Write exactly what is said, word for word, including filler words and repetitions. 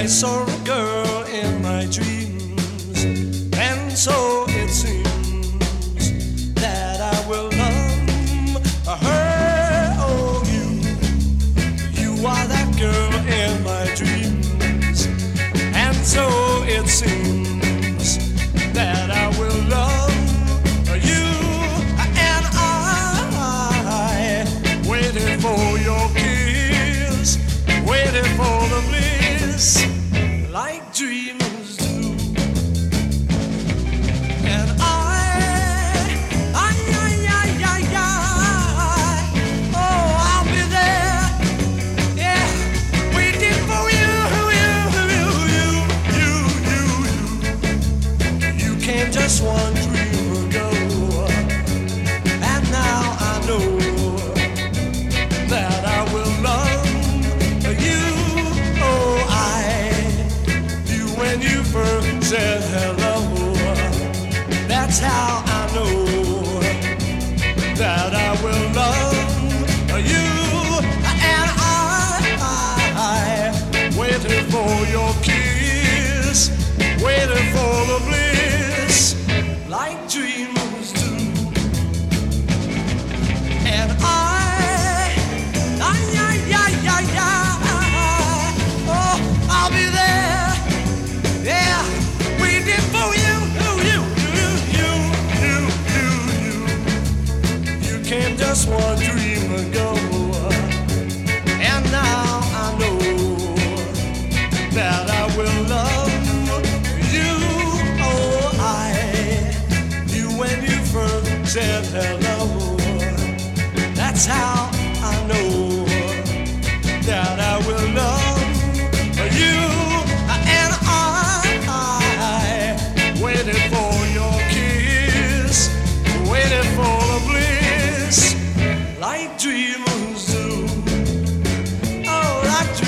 saw a girl in my dreams, and so it seems that I will love her. Oh, you, you are that girl in my dreams, and so it seems that I will love you. And I waited for your kiss, waited for the bliss, like dreamers do. And I, I, I, I, I, I, oh, I'll be there, yeah, waiting for you, you, you, you, you, you. You came just one dream ago, and now I know that I will love you. Oh, I, you when you first said hello, that's how I know that I will love you. And I, I waited for your kiss, waited for the bliss, like dreamers do. And I, I, I, I, I, I, oh, I'll be there, yeah, waiting for you, you, you, you, you, you, you. You came just one dream ago, and now I know that I will love you. Oh, I, you when you first said hello, that's how I know that I will love you. And I, I waited for your kiss, waited for the bliss, like dreamers do. Oh, like dreamers.